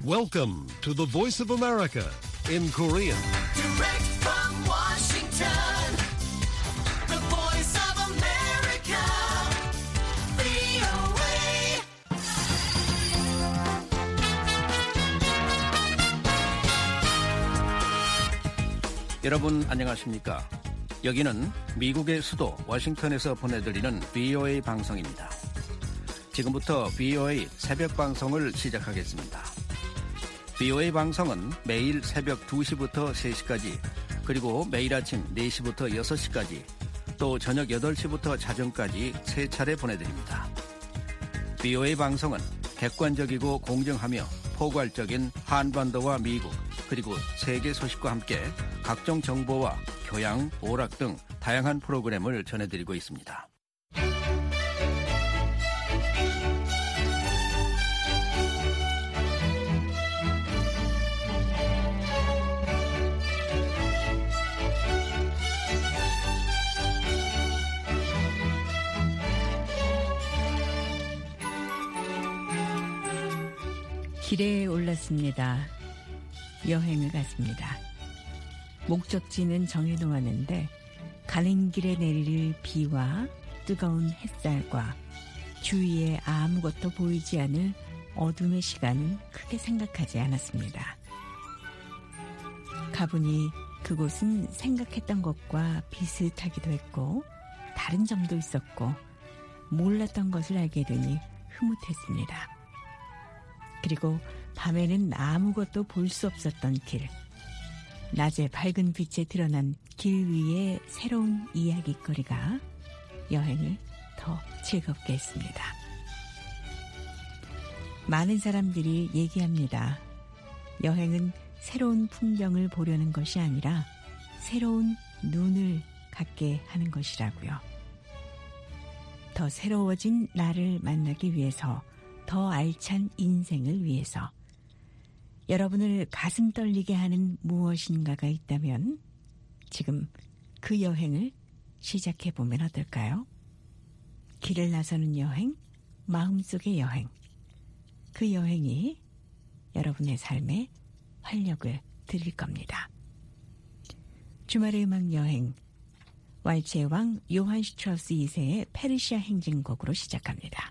Welcome to the Voice of America in Korean. Direct from Washington, the Voice of America, VOA. 여러분 안녕하십니까? 여기는 미국의 수도 워싱턴에서 보내드리는 VOA 방송입니다. 지금부터 VOA 새벽 방송을 시작하겠습니다. VOA 방송은 매일 새벽 2시부터 3시까지, 그리고 매일 아침 4시부터 6시까지, 또 저녁 8시부터 자정까지 3차례 보내드립니다. VOA 방송은 객관적이고 공정하며 포괄적인 한반도와 미국, 그리고 세계 소식과 함께 각종 정보와 교양, 오락 등 다양한 프로그램을 전해드리고 있습니다. 길에 올랐습니다. 여행을 갔습니다. 목적지는 정해놓았는데 가는 길에 내릴 비와 뜨거운 햇살과 주위에 아무것도 보이지 않을 어둠의 시간은 크게 생각하지 않았습니다. 가보니 그곳은 생각했던 것과 비슷하기도 했고 다른 점도 있었고 몰랐던 것을 알게 되니 흐뭇했습니다. 그리고 밤에는 아무것도 볼 수 없었던 길, 낮에 밝은 빛에 드러난 길 위의 새로운 이야깃거리가 여행을 더 즐겁게 했습니다. 많은 사람들이 얘기합니다. 여행은 새로운 풍경을 보려는 것이 아니라 새로운 눈을 갖게 하는 것이라고요. 더 새로워진 나를 만나기 위해서, 더 알찬 인생을 위해서 여러분을 가슴 떨리게 하는 무엇인가가 있다면 지금 그 여행을 시작해보면 어떨까요? 길을 나서는 여행, 마음속의 여행. 그 여행이 여러분의 삶에 활력을 드릴 겁니다. 주말의 음악 여행, 왈츠의 왕 요한 슈트라우스 2세의 페르시아 행진곡으로 시작합니다.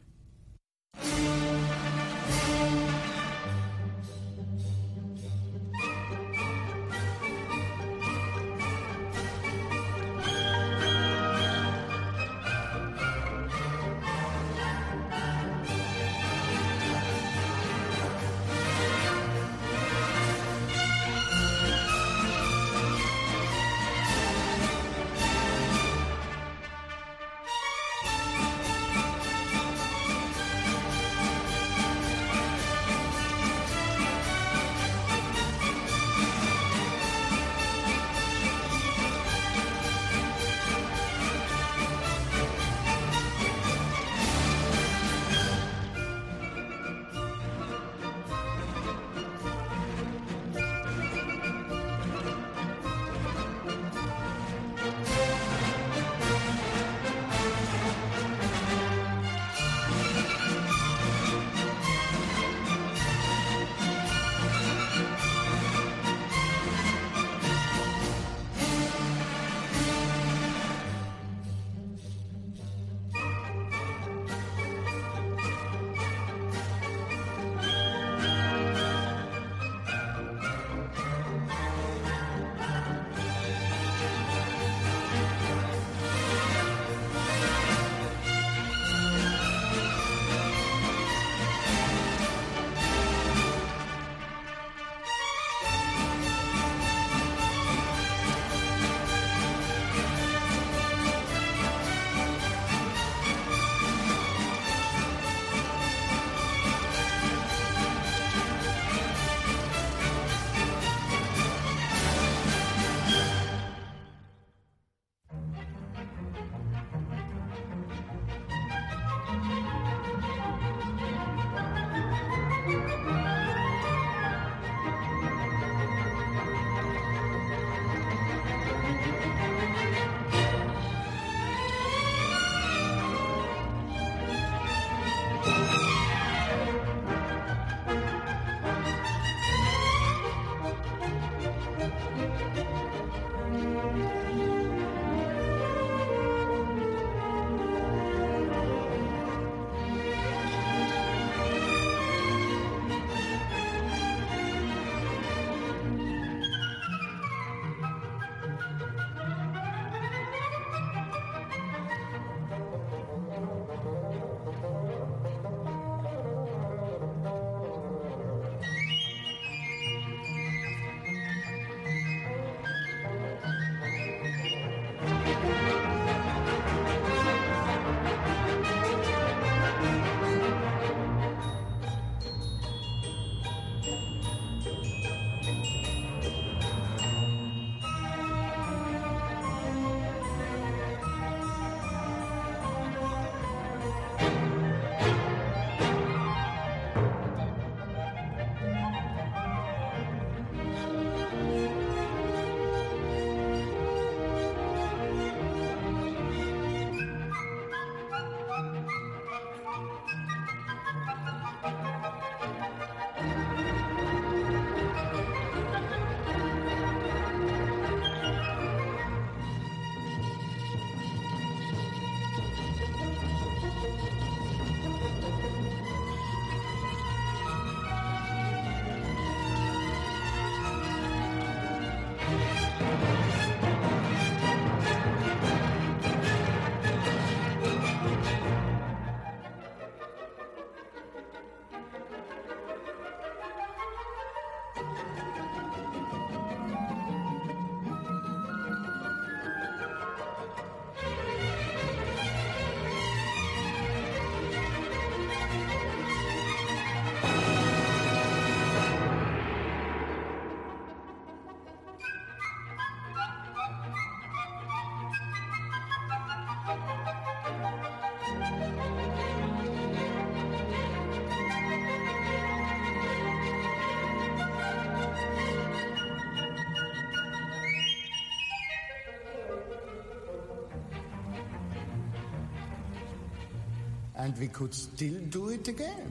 And we could still do it again.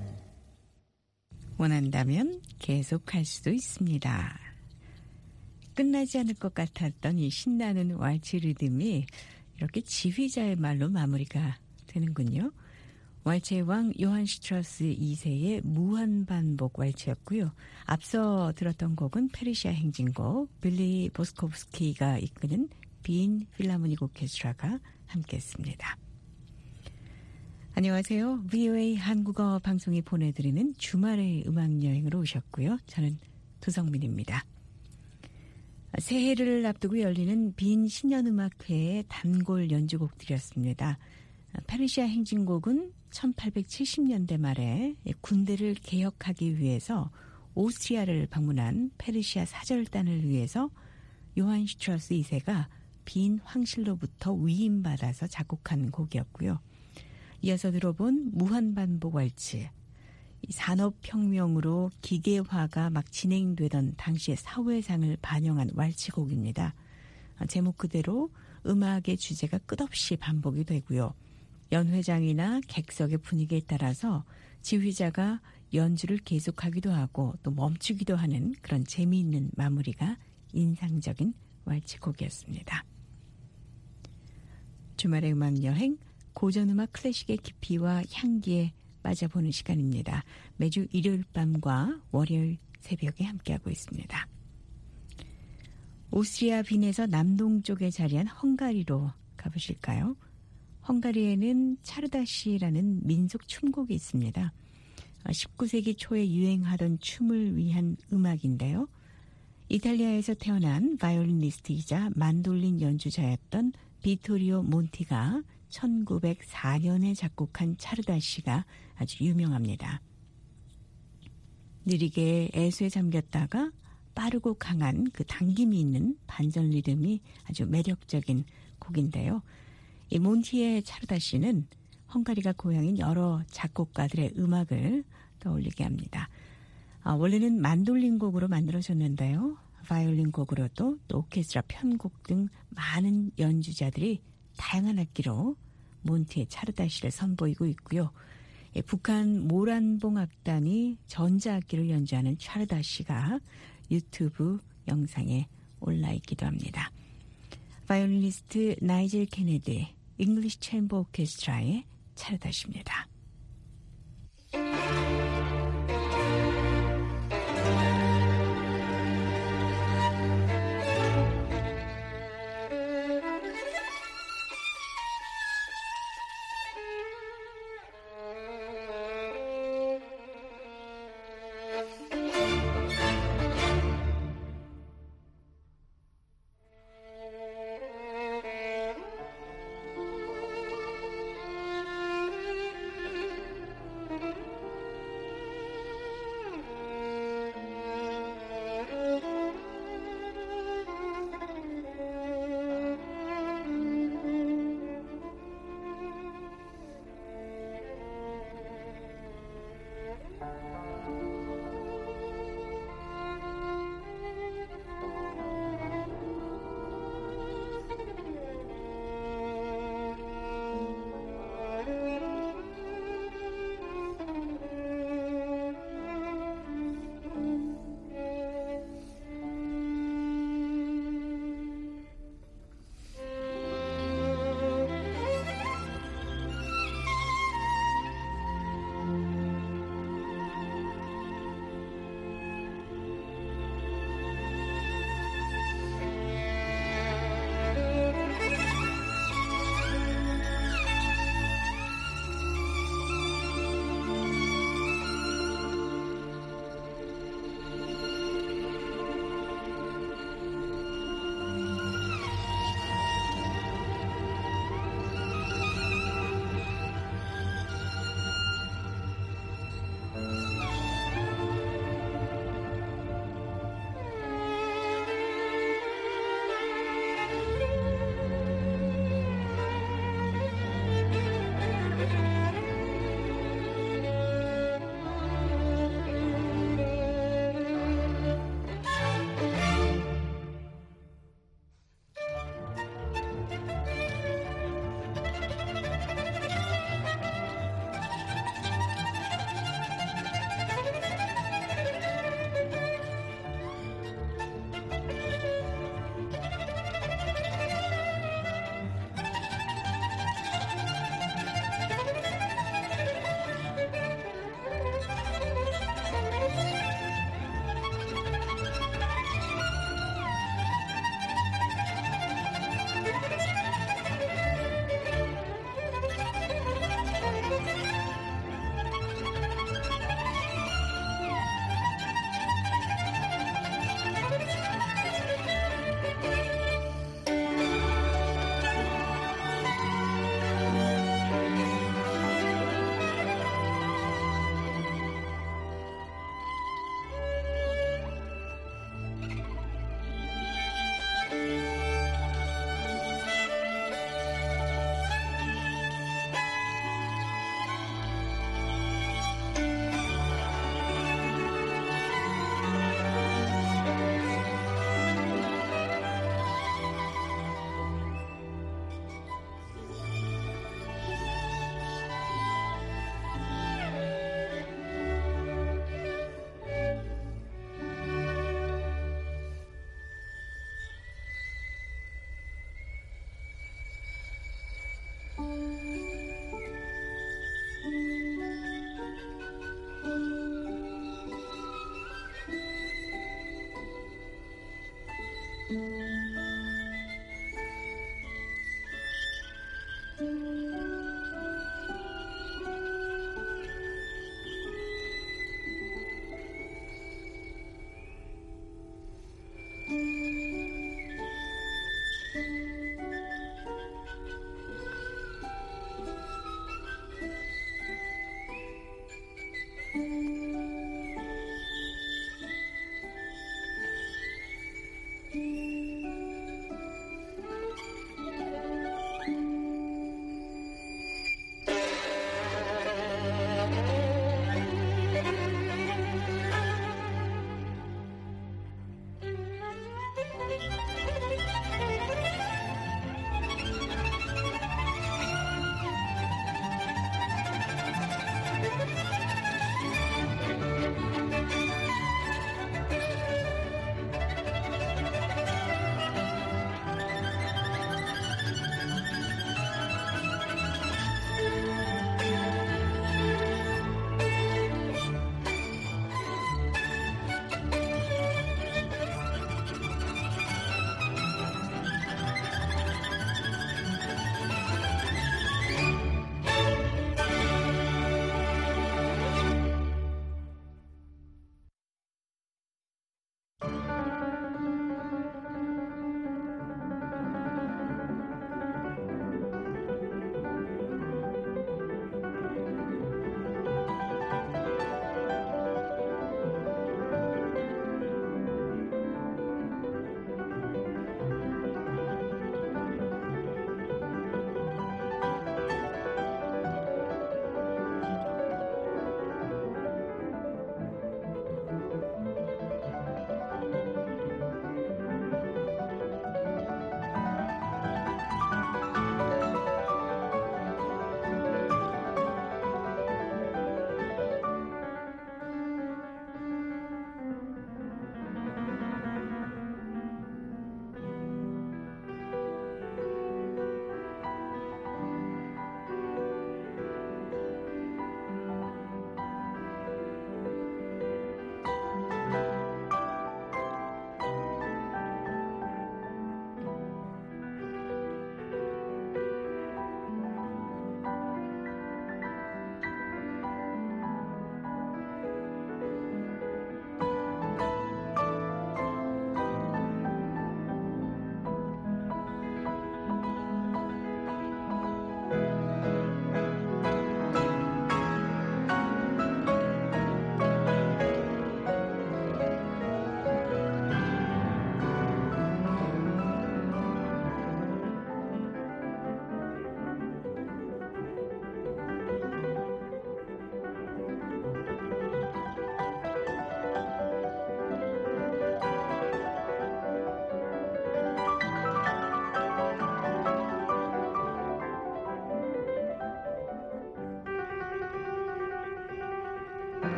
원한다면 계속할 수도 있습니다. 끝나지 않을 것 같았던 이 신나는 왈츠 리듬이 이렇게 지휘자의 말로 마무리가 되는군요. 왈츠의 왕 요한 슈트라스 2세의 무한반복 왈츠였고요. 앞서 들었던 곡은 페르시아 행진곡, 빌리 보스코프스키가 이끄는 빈 필라모닉 오케스트라가 함께했습니다. 안녕하세요. VOA 한국어 방송이 보내드리는 주말의 음악여행으로 오셨고요. 저는 두성민입니다. 새해를 앞두고 열리는 빈 신년음악회의 단골 연주곡들이었습니다. 페르시아 행진곡은 1870년대 말에 군대를 개혁하기 위해서 오스트리아를 방문한 페르시아 사절단을 위해서 요한 슈트라스 2세가 빈 황실로부터 위임받아서 작곡한 곡이었고요. 이어서 들어본 무한반복 왈츠, 산업혁명으로 기계화가 막 진행되던 당시의 사회상을 반영한 왈츠곡입니다. 제목 그대로 음악의 주제가 끝없이 반복이 되고요. 연회장이나 객석의 분위기에 따라서 지휘자가 연주를 계속하기도 하고 또 멈추기도 하는 그런 재미있는 마무리가 인상적인 왈츠곡이었습니다. 주말의 음악여행, 고전음악 클래식의 깊이와 향기에 빠져보는 시간입니다. 매주 일요일 밤과 월요일 새벽에 함께하고 있습니다. 오스트리아 빈에서 남동쪽에 자리한 헝가리로 가보실까요? 헝가리에는 차르다시라는 민속 춤곡이 있습니다. 19세기 초에 유행하던 춤을 위한 음악인데요. 이탈리아에서 태어난 바이올리니스트이자 만돌린 연주자였던 비토리오 몬티가 1904년에 작곡한 차르다시가 아주 유명합니다. 느리게 애수에 잠겼다가 빠르고 강한 그 당김이 있는 반전 리듬이 아주 매력적인 곡인데요. 이 몬티의 차르다시는 헝가리가 고향인 여러 작곡가들의 음악을 떠올리게 합니다. 원래는 만돌린 곡으로 만들어졌는데요. 바이올린 곡으로도 또 오케스트라 편곡 등 많은 연주자들이 다양한 악기로 몬티의 차르다시를 선보이고 있고요. 북한 모란봉 악단이 전자악기로 연주하는 차르다시가 유튜브 영상에 올라있기도 합니다. 바이올리니스트 나이젤 케네디, 잉글리시 챔버 오케스트라의 차르다시입니다.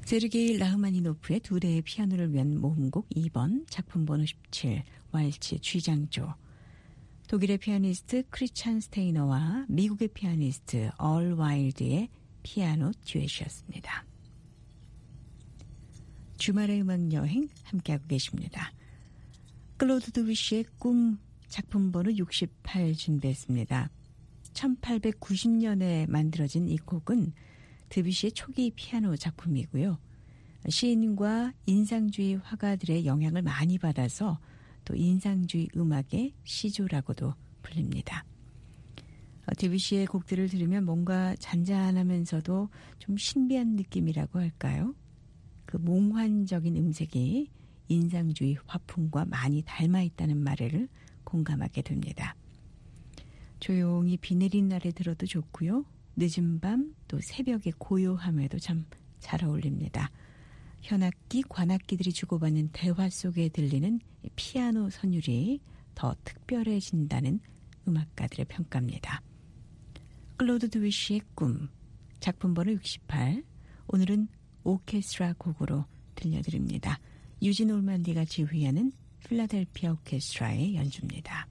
세르게이 라흐마니노프의 두 대의 피아노를 위한 모음곡 2번, 작품 번호 17, 왈츠 G장조. 독일의 피아니스트 크리찬 스테이너와 미국의 피아니스트 얼 와일드의 피아노 듀엣이었습니다. 주말의 음악 여행 함께하고 계십니다. 클로드 드뷔시의 꿈 작품 번호 68 준비했습니다. 1890년에 만들어진 이 곡은 드뷔시의 초기 피아노 작품이고요. 시인과 인상주의 화가들의 영향을 많이 받아서 또 인상주의 음악의 시조라고도 불립니다. 드뷔시의 곡들을 들으면 뭔가 잔잔하면서도 좀 신비한 느낌이라고 할까요? 그 몽환적인 음색이 인상주의 화풍과 많이 닮아 있다는 말을 공감하게 됩니다. 조용히 비 내린 날에 들어도 좋고요. 늦은 밤 또 새벽의 고요함에도 참 잘 어울립니다. 현악기, 관악기들이 주고받는 대화 속에 들리는 피아노 선율이 더 특별해진다는 음악가들의 평가입니다. 클로드 드뷔시의 꿈, 작품 번호 68, 오늘은 오케스트라 곡으로 들려드립니다. 유진 올만디가 지휘하는 필라델피아 오케스트라의 연주입니다.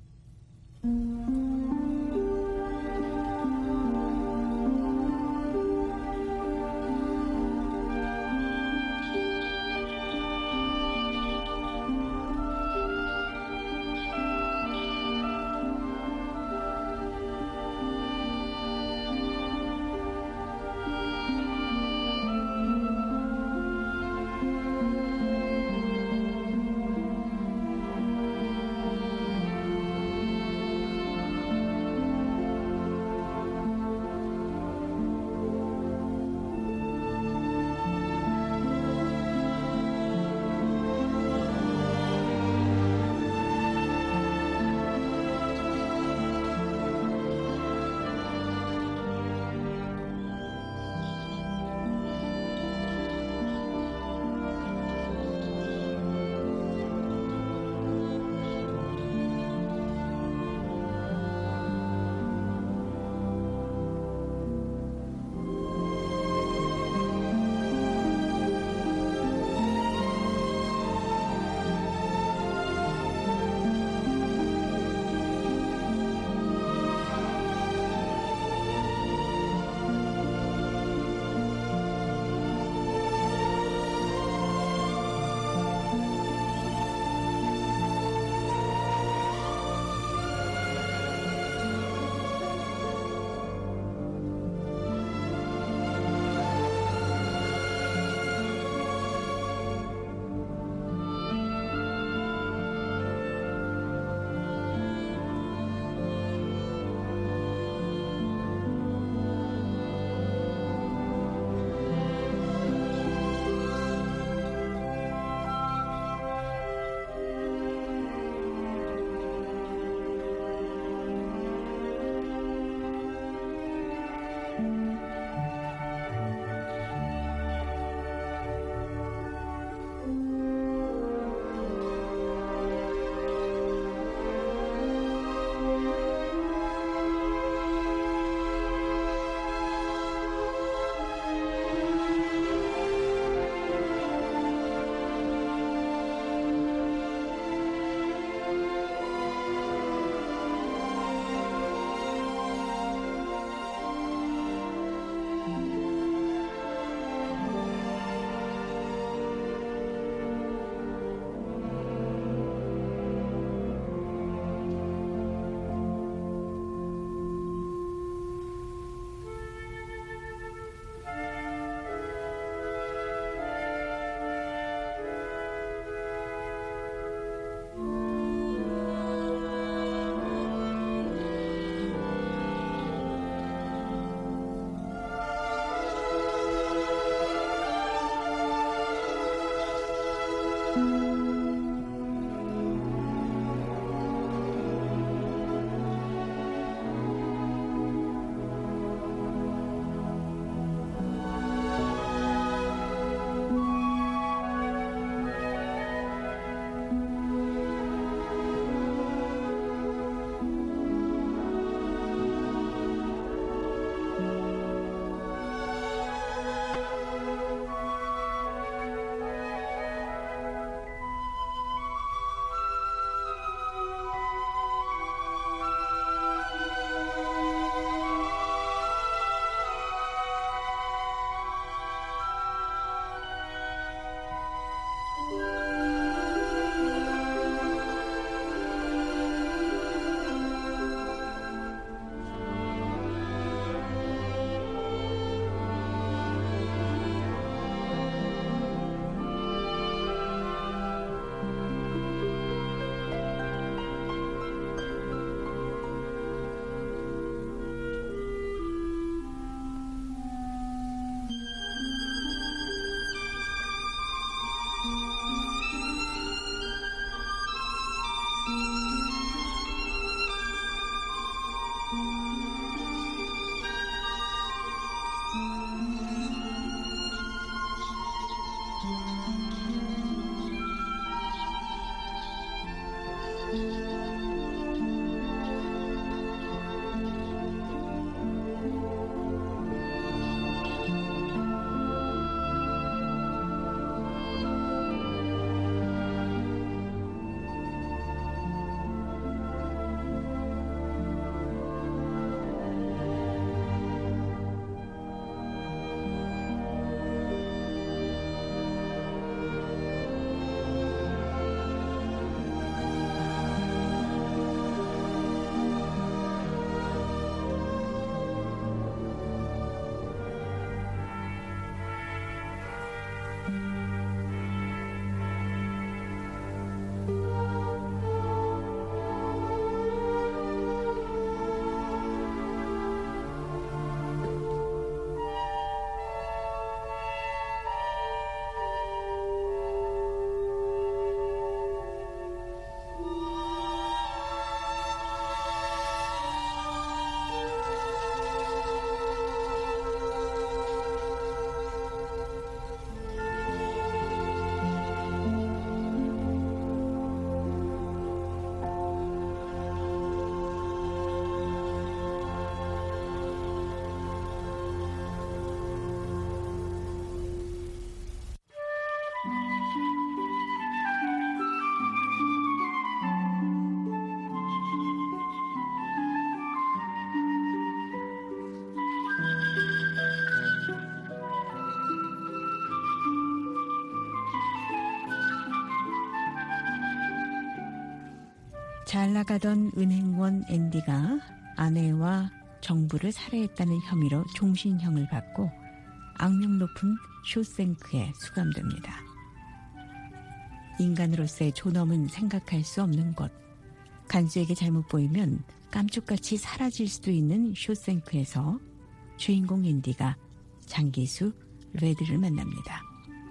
잘 나가던 은행원 앤디가 아내와 정부를 살해했다는 혐의로 종신형을 받고 악명 높은 쇼생크에 수감됩니다. 인간으로서의 존엄은 생각할 수 없는 것. 간수에게 잘못 보이면 깜짝같이 사라질 수도 있는 쇼생크에서 주인공 앤디가 장기수 레드를 만납니다.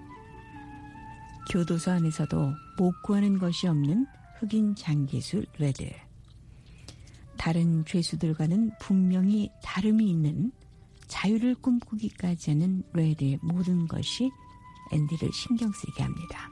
교도소 안에서도 못 구하는 것이 없는 흑인 장기수 레드. 다른 죄수들과는 분명히 다름이 있는 자유를 꿈꾸기까지 하는 레드의 모든 것이 앤디를 신경 쓰게 합니다.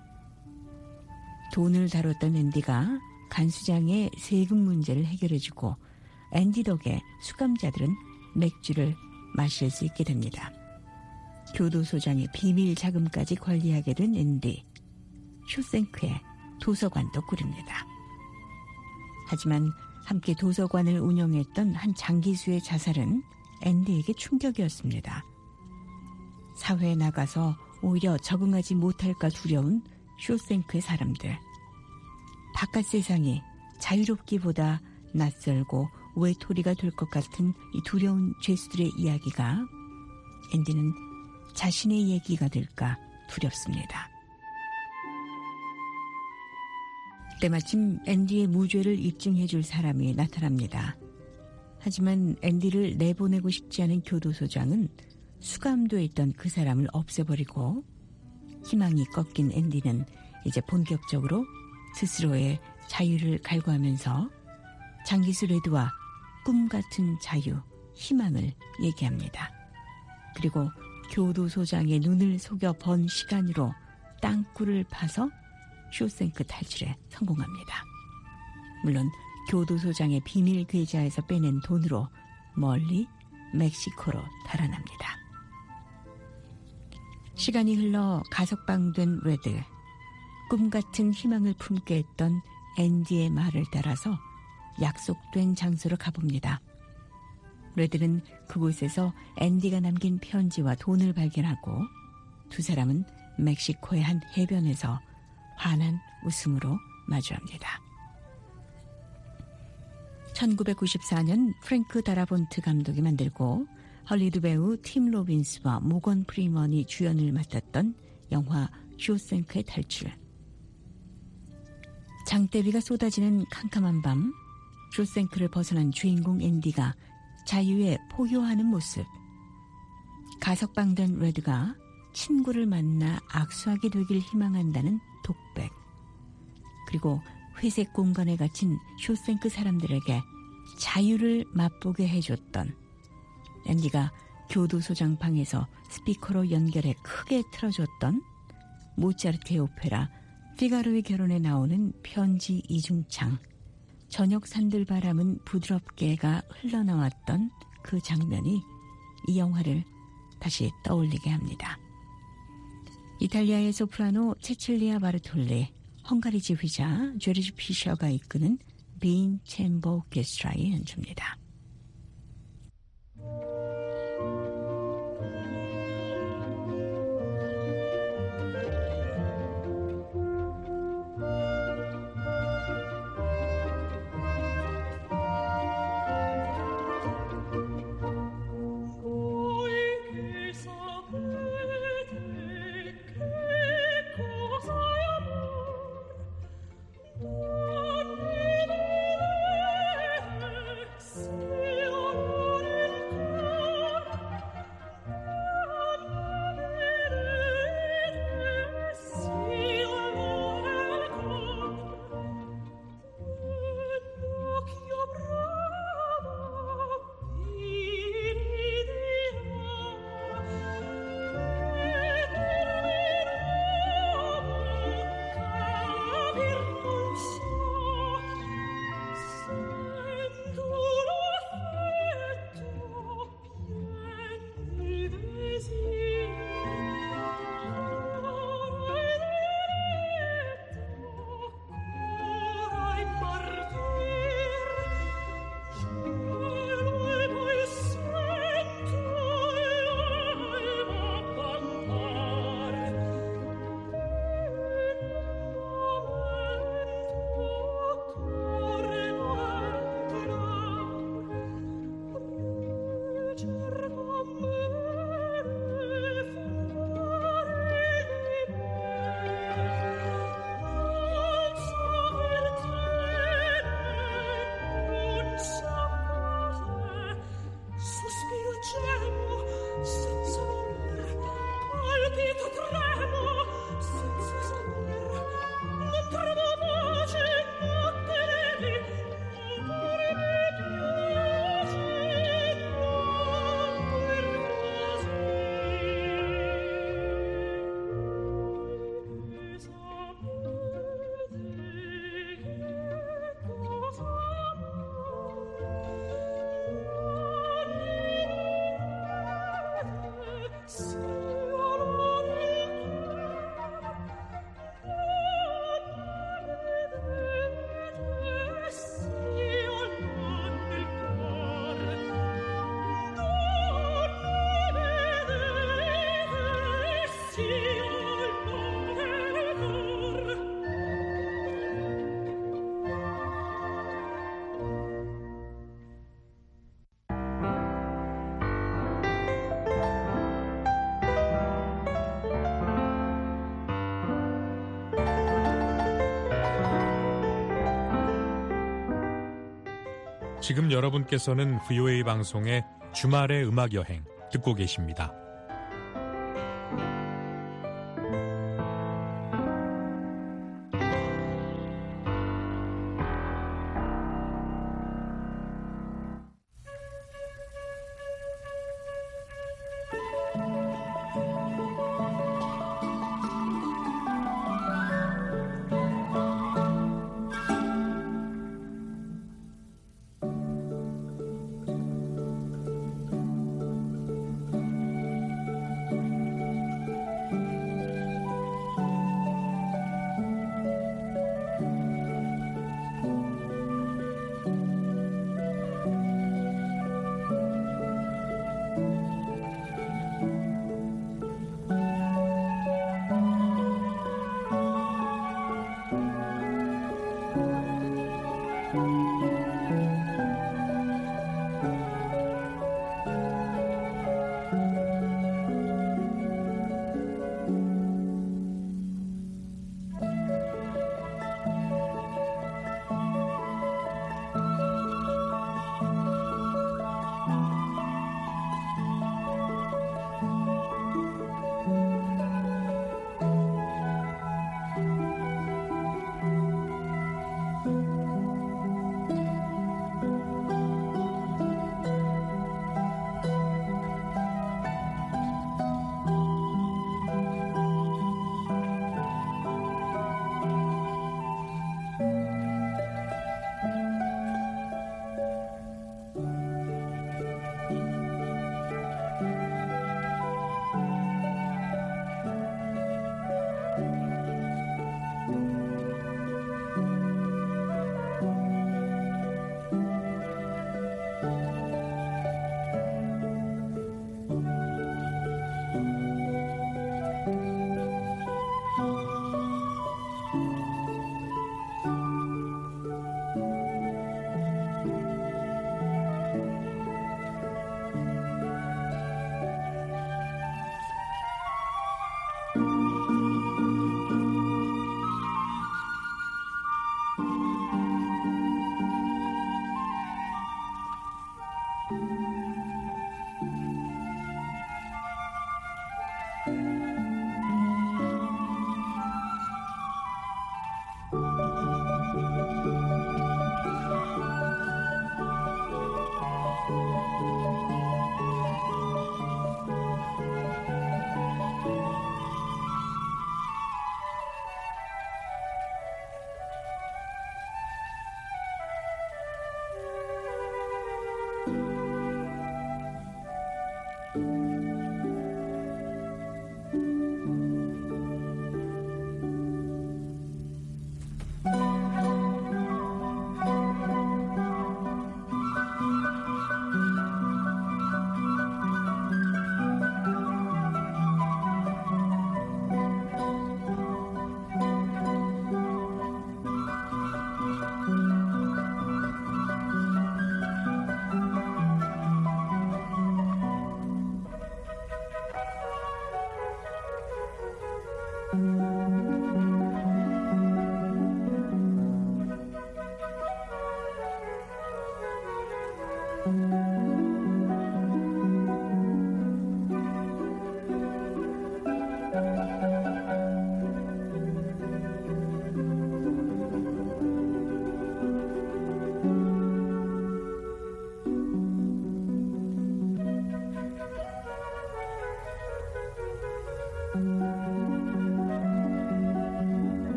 돈을 다뤘던 앤디가 간수장의 세금 문제를 해결해주고 앤디 덕에 수감자들은 맥주를 마실 수 있게 됩니다. 교도소장의 비밀 자금까지 관리하게 된 앤디. 쇼생크에 도서관도 꾸립니다. 하지만 함께 도서관을 운영했던 한 장기수의 자살은 앤디에게 충격이었습니다. 사회에 나가서 오히려 적응하지 못할까 두려운 쇼생크의 사람들. 바깥 세상이 자유롭기보다 낯설고 외톨이가 될 것 같은 이 두려운 죄수들의 이야기가 앤디는 자신의 얘기가 될까 두렵습니다. 때마침 앤디의 무죄를 입증해 줄 사람이 나타납니다. 하지만 앤디를 내보내고 싶지 않은 교도소장은 수감돼 있던 그 사람을 없애버리고 희망이 꺾인 앤디는 이제 본격적으로 스스로의 자유를 갈구하면서 장기수 레드와 꿈같은 자유, 희망을 얘기합니다. 그리고 교도소장의 눈을 속여 번 시간으로 땅굴을 파서 쇼생크 탈출에 성공합니다. 물론 교도소장의 비밀 계좌에서 빼낸 돈으로 멀리 멕시코로 달아납니다. 시간이 흘러 가석방된 레드. 꿈같은 희망을 품게 했던 앤디의 말을 따라서 약속된 장소로 가봅니다. 레드는 그곳에서 앤디가 남긴 편지와 돈을 발견하고 두 사람은 멕시코의 한 해변에서 환한 웃음으로 마주합니다. 1994년 프랭크 다라본트 감독이 만들고 헐리우드 배우 팀 로빈스와 모건 프리먼이 주연을 맡았던 영화 쇼생크의 탈출. 장대비가 쏟아지는 캄캄한 밤, 쇼생크를 벗어난 주인공 앤디가 자유에 포효하는 모습. 가석방된 레드가 친구를 만나 악수하게 되길 희망한다는 독백. 그리고 회색 공간에 갇힌 쇼생크 사람들에게 자유를 맛보게 해줬던 앤디가 교도소장 방에서 스피커로 연결해 크게 틀어줬던 모차르트의 오페라 피가로의 결혼에 나오는 편지 이중창, 저녁 산들바람은 부드럽게가 흘러나왔던 그 장면이 이 영화를 다시 떠올리게 합니다. 이탈리아의 소프라노 체칠리아 바르톨리, 헝가리 지휘자 조르지 피셔가 이끄는 빈 챔버 오케스트라의 연주입니다. 지금 여러분께서는 VOA 방송의 주말의 음악여행 듣고 계십니다.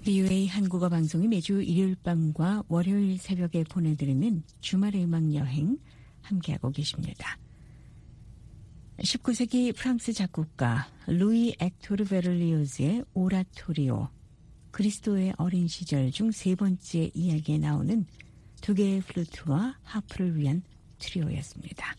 VOA 한국어 방송이 매주 일요일 밤과 월요일 새벽에 보내드리는 주말의 음악 여행 함께하고 계십니다. 19세기 프랑스 작곡가 루이 엑토르 베를리오즈의 오라토리오, 그리스도의 어린 시절 중 세 번째 이야기에 나오는 두 개의 플루트와 하프를 위한 트리오였습니다.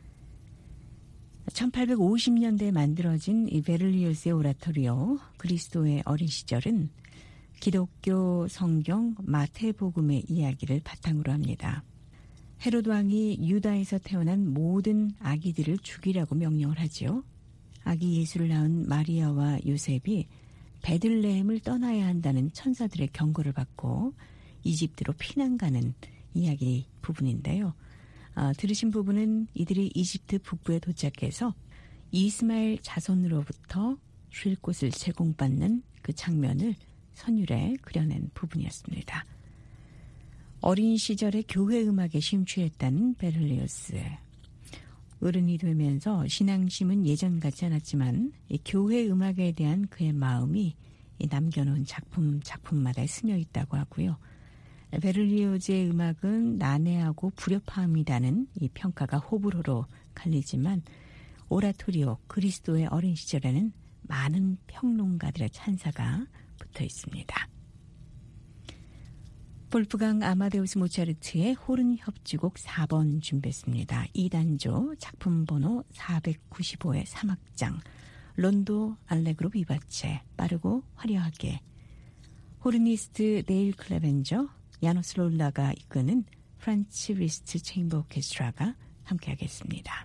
1850년대에 만들어진 이 베를리오스의 오라토리오, 그리스도의 어린 시절은 기독교 성경 마태복음의 이야기를 바탕으로 합니다. 헤롯 왕이 유다에서 태어난 모든 아기들을 죽이라고 명령을 하지요. 아기 예수를 낳은 마리아와 요셉이 베들레헴을 떠나야 한다는 천사들의 경고를 받고 이집트로 피난 가는 이야기 부분인데요. 들으신 부분은 이들이 이집트 북부에 도착해서 이스마엘 자손으로부터 쉴 곳을 제공받는 그 장면을 선율에 그려낸 부분이었습니다. 어린 시절에 교회 음악에 심취했다는 베를리오스. 어른이 되면서 신앙심은 예전 같지 않았지만 이 교회 음악에 대한 그의 마음이 남겨놓은 작품마다 스며 있다고 하고요. 베를리오즈의 음악은 난해하고 불협화음이라는 이 평가가 호불호로 갈리지만 오라토리오 그리스도의 어린 시절에는 많은 평론가들의 찬사가 붙어 있습니다. 볼프강 아마데우스 모차르트의 호른 협주곡 4번 준비했습니다. 2단조 작품 번호 495의 3악장 론도 알레그로 비바체 빠르고 화려하게 호르니스트 네일 클레벤저 야노스 롤라가 이끄는 프란츠 리스트 체인버 오케스트라가 함께하겠습니다.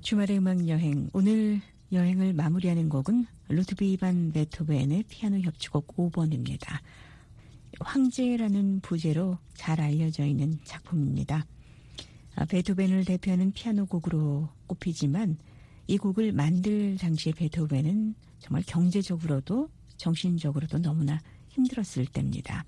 주말의 음악 여행. 오늘 여행을 마무리하는 곡은 루드비히 반 베토벤의 피아노 협주곡 5번입니다. 황제라는 부제로 잘 알려져 있는 작품입니다. 베토벤을 대표하는 피아노 곡으로 꼽히지만 이 곡을 만들 당시의 베토벤은 정말 경제적으로도 정신적으로도 너무나 힘들었을 때입니다.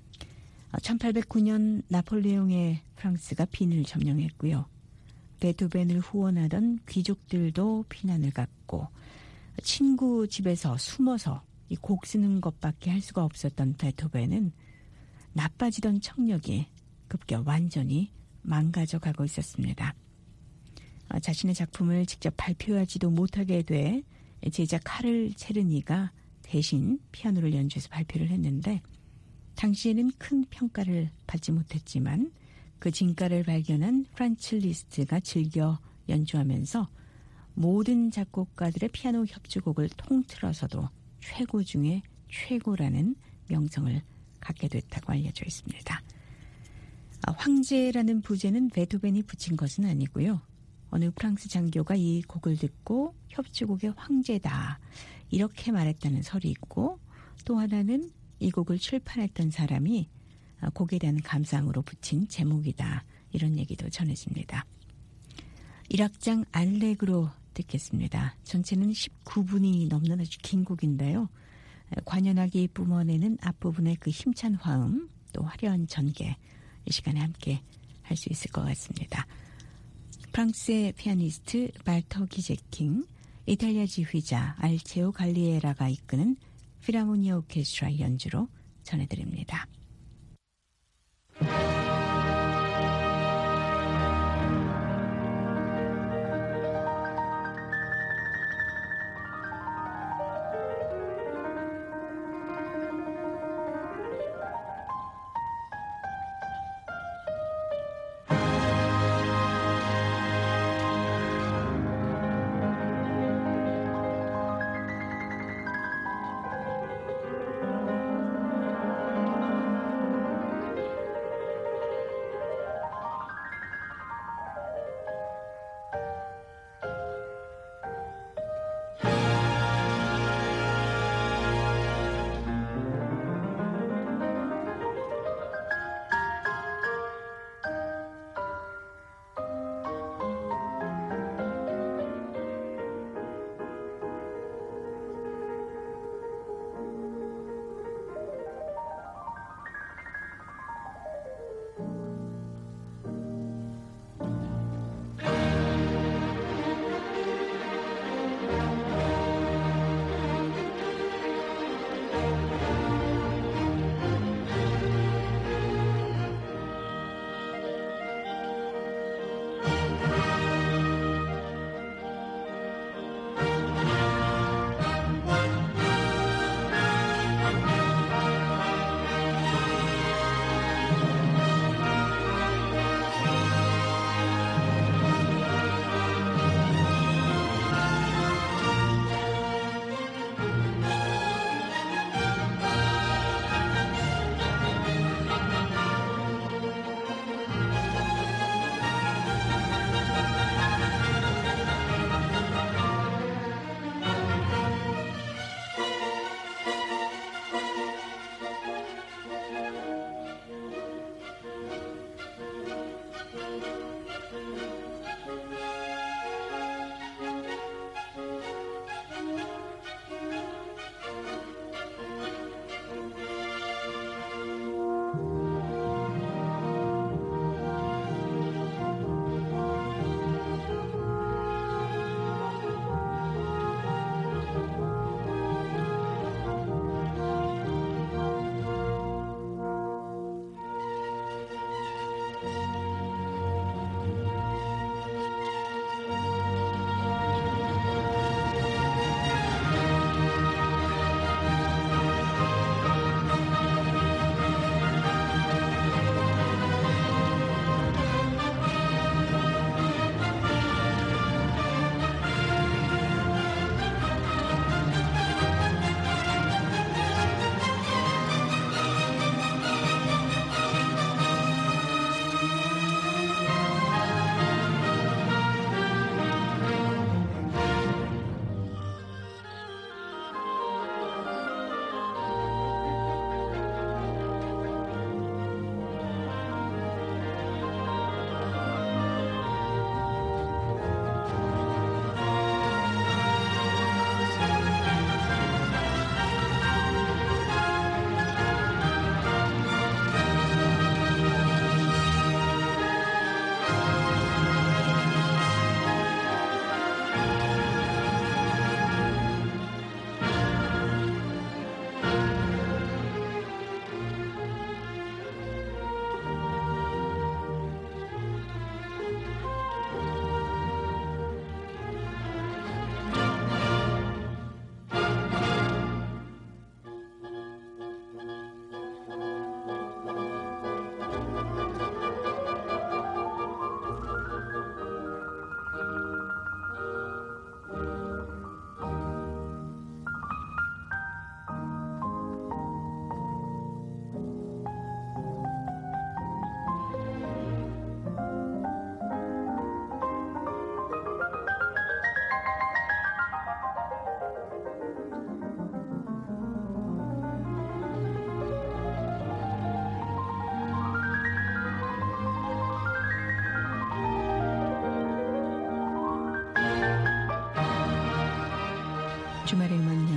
1809년 나폴레옹의 프랑스가 빈을 점령했고요. 베토벤을 후원하던 귀족들도 피난을 갔고 친구 집에서 숨어서 이 곡 쓰는 것밖에 할 수가 없었던 베토벤은 나빠지던 청력이 급겨 완전히 망가져가고 있었습니다. 자신의 작품을 직접 발표하지도 못하게 돼 제자 카를 체르니가 대신 피아노를 연주해서 발표를 했는데 당시에는 큰 평가를 받지 못했지만 그 진가를 발견한 프란츠 리스트가 즐겨 연주하면서 모든 작곡가들의 피아노 협주곡을 통틀어서도 최고 중에 최고라는 명성을 갖게 됐다고 알려져 있습니다. 황제라는 부제는 베토벤이 붙인 것은 아니고요. 어느 프랑스 장교가 이 곡을 듣고 협주곡의 황제다 이렇게 말했다는 설이 있고 또 하나는 이 곡을 출판했던 사람이 곡에 대한 감상으로 붙인 제목이다 이런 얘기도 전해집니다. 1악장 알레그로 듣겠습니다. 전체는 19분이 넘는 아주 긴 곡인데요. 관현악이 뿜어내는 앞부분의 그 힘찬 화음 또 화려한 전개 이 시간에 함께 할 수 있을 것 같습니다. 프랑스의 피아니스트 발터 기제킹, 이탈리아 지휘자 알체오 갈리에라가 이끄는 필하모니아 오케스트라의 연주로 전해드립니다.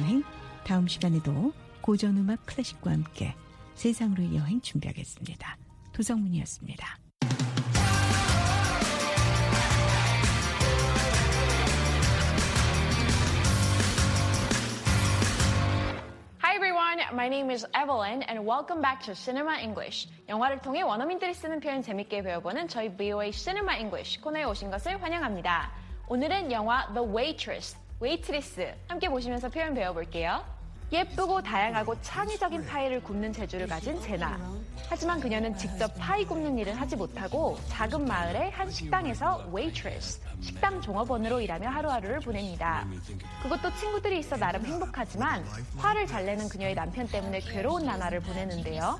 여행, 다음 시간에도 고전음악 클래식과 함께 세상으로의 여행 준비하겠습니다. 도성문이었습니다. Hi everyone, my name is Evelyn and welcome back to Cinema English. 영화를 통해 원어민들이 쓰는 표현 재밌게 배워보는 저희 VOA Cinema English 코너에 오신 것을 환영합니다. 오늘은 영화 The Waitress, 웨이트리스 함께 보시면서 표현 배워볼게요. 예쁘고 다양하고 창의적인 파이를 굽는 재주를 가진 제나. 하지만 그녀는 직접 파이 굽는 일은 하지 못하고 작은 마을의 한 식당에서 waitress, 식당 종업원으로 일하며 하루하루를 보냅니다. 그것도 친구들이 있어 나름 행복하지만 화를 잘 내는 그녀의 남편 때문에 괴로운 나날을 보내는데요.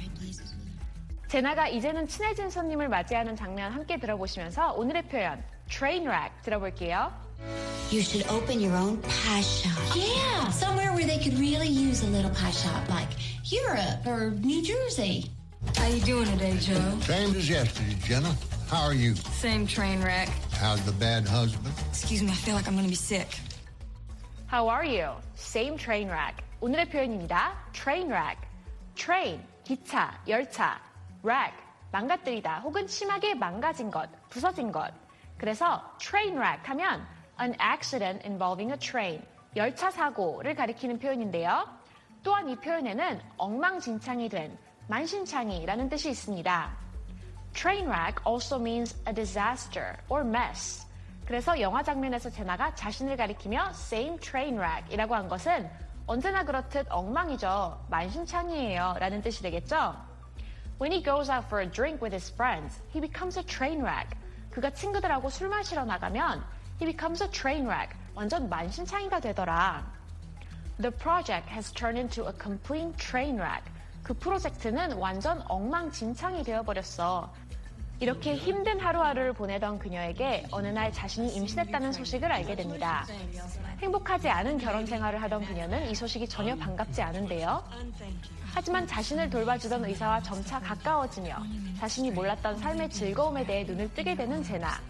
제나가 이제는 친해진 손님을 맞이하는 장면 함께 들어보시면서 오늘의 표현 trainwreck 들어볼게요. You should open your own pie shop. Yeah, somewhere where they could really use a little pie shop, like Europe or New Jersey. How you doing today, Joe? Same as yesterday, Jenna. How are you? Same train wreck. How's the bad husband? Excuse me, I feel like I'm gonna be sick. How are you? Same train wreck. 오늘의 표현입니다. train wreck. train, 기차, 열차. wreck, 망가뜨리다 혹은 심하게 망가진 것, 부서진 것. 그래서 train wreck 하면 an accident involving a train, 열차 사고를 가리키는 표현인데요. 또한 이 표현에는 엉망진창이 된, 만신창이라는 뜻이 있습니다. Train wreck also means a disaster or mess. 그래서 영화 장면에서 제나가 자신을 가리키며 same train wreck 이라고 한 것은 언제나 그렇듯 엉망이죠. 만신창이에요 라는 뜻이 되겠죠. When he goes out for a drink with his friends, he becomes a train wreck. 그가 친구들하고 술 마시러 나가면 he becomes a train wreck. 완전 만신창이가 되더라. The project has turned into a complete train wreck. 그 프로젝트는 완전 엉망진창이 되어버렸어. 이렇게 힘든 하루하루를 보내던 그녀에게 어느 날 자신이 임신했다는 소식을 알게 됩니다. 행복하지 않은 결혼 생활을 하던 그녀는 이 소식이 전혀 반갑지 않은데요. 하지만 자신을 돌봐주던 의사와 점차 가까워지며 자신이 몰랐던 삶의 즐거움에 대해 눈을 뜨게 되는 제나.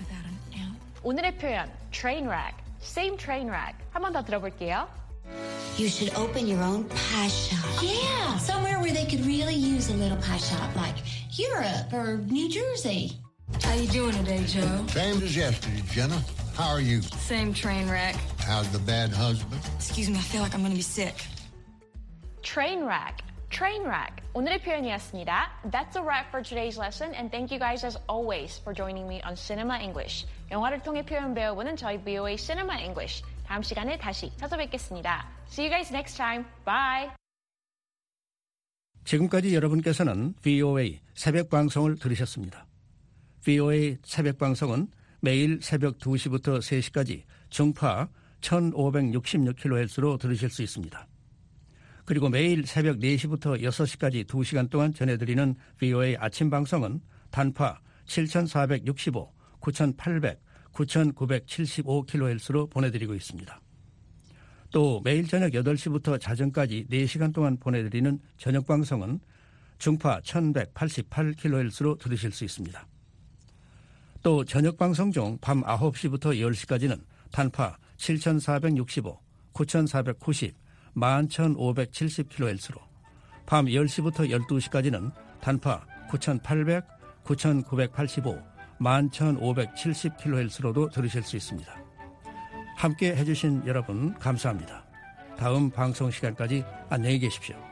오늘의 표현, train wreck, same train wreck. 한 번 더 들어볼게요. You should open your own pie shop. Yeah, somewhere where they could really use a little pie shop, like Europe or New Jersey. How you doing today, Joe? Same as yesterday, Jenna. How are you? Same train wreck. How's the bad husband? Excuse me, I feel like I'm gonna be sick. Train wreck, train wreck. 오늘의 표현이었습니다. That's a wrap for today's lesson, and thank you guys as always for joining me on Cinema English. 영화를 통해 표현 배워보는 저희 VOA Cinema English. 다음 시간에 다시 찾아뵙겠습니다. See you guys next time. Bye. 지금까지 여러분께서는 VOA 새벽 방송을 들으셨습니다. VOA 새벽 방송은 매일 새벽 2시부터 3시까지 중파 1566kHz로 들으실 수 있습니다. 그리고 매일 새벽 4시부터 6시까지 2시간 동안 전해드리는 VOA 아침 방송은 단파 7465, 9800, 9975kHz로 보내드리고 있습니다. 또 매일 저녁 8시부터 자정까지 4시간 동안 보내드리는 저녁 방송은 중파 1188kHz로 들으실 수 있습니다. 또 저녁 방송 중 밤 9시부터 10시까지는 단파 7465, 9490, 11570kHz로 밤 10시부터 12시까지는 단파 9800, 9985, 11570kHz로도 들으실 수 있습니다. 함께 해주신 여러분 감사합니다. 다음 방송 시간까지 안녕히 계십시오.